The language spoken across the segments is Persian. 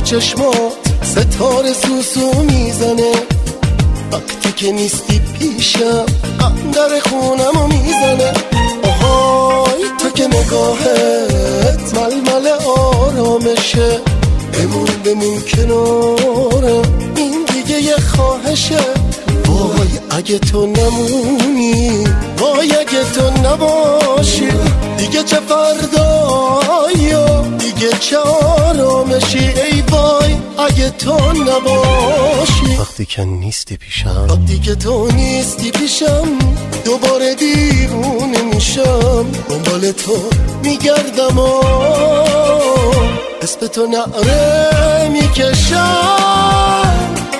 چشمات ستاره سوسو میزنه، وقتی که نیستی پیشم در خونمو میزنه. آهای تو که نگاهت ململ آرامشه، بمون کنارم، این دیگه یه خواهشه. وای اگه تو نمونی، وای اگه تو نباشی، دیگه چه فردایی و دیگه چه آرامشی. ای وای اگه تو نباشی، وقتی که نیستی پیشم، وقتی که تو نیستی پیشم، دوباره دیوونه میشم، دنبال تو میگردم و اسم تو نعره میکشم.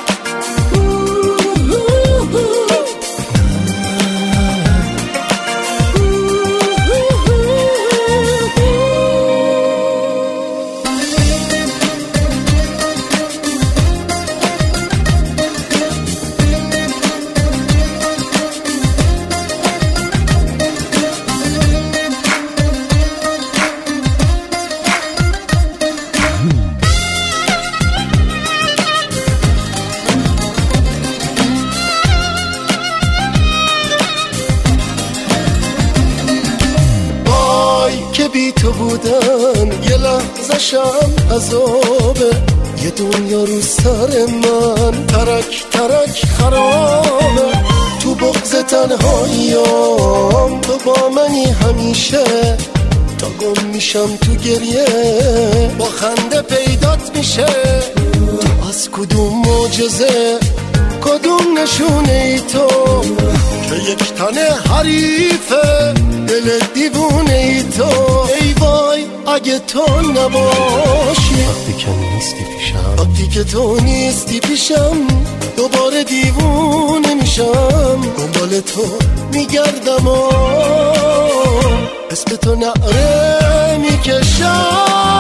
که بی تو بودن یه لحظه شم عذابه، یه دنیا رو سر من ترک ترک خرابه. تو بغض تنهاییام تو با منی همیشه، تا گم میشم تو گریه با خنده پیدات میشه. تو از کدوم معجزه، کدوم نشونه ای تو که یک تنه حریفه دل دیوونه ای تو. ای وای اگه تو نباشی، وقتی که نیستی پیشم، وقتی که تو نیستی پیشم، دوباره دیوونه میشم، دنبال تو میگردم و اسم تو نعره میکشم.